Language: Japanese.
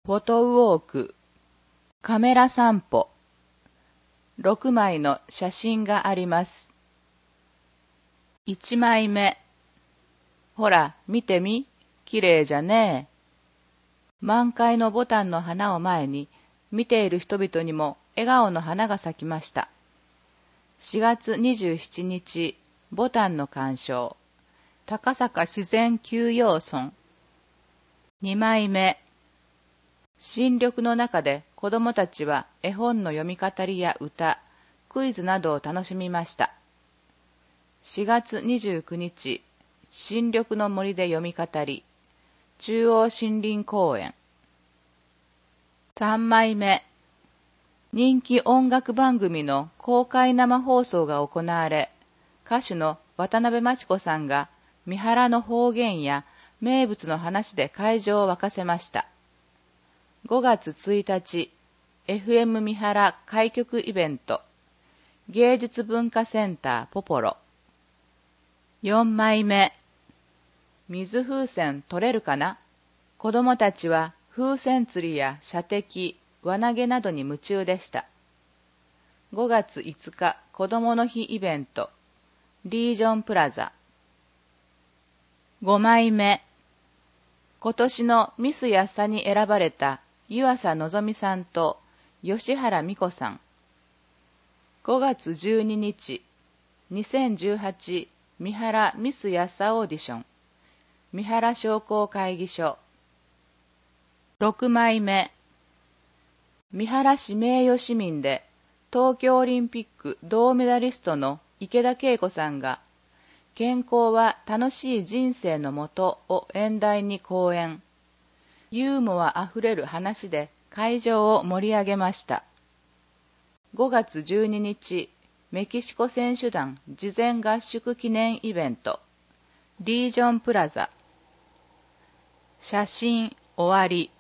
フォトウォーク、カメラ散歩、6枚の写真があります。1枚目。ほら、見てみ、きれいじゃねえ。満開のボタンの花を前に、見ている人々にも笑顔の花が咲きました。4月27日、ボタンの鑑賞。高坂自然休養村。2枚目。新緑の中で子供たちは絵本の読み語りや歌、クイズなどを楽しみました。4月29日、新緑の森で読み語り、中央森林公園。3枚目。人気音楽番組の公開生放送が行われ、歌手の渡辺真知子さんが三原の方言や名物の話で会場を沸かせました。5月1日、FM 三原開局イベント、芸術文化センターポポロ。4枚目。水風船取れるかな？子供たちは風船釣りや射的、輪投げなどに夢中でした。5月5日、子供の日イベント、リージョンプラザ。5枚目。今年のミス安さに選ばれた湯浅のぞみさんと吉原美子さん。5月12日、2018三原ミス安さオーディション、三原商工会議所。6枚目。三原市名誉市民で東京オリンピック銅メダリストの池田恵子さんが、健康は楽しい人生のもとを演題に講演。ユーモアあふれる話で会場を盛り上げました。5月12日、メキシコ選手団事前合宿記念イベント、リージョンプラザ。写真終わり。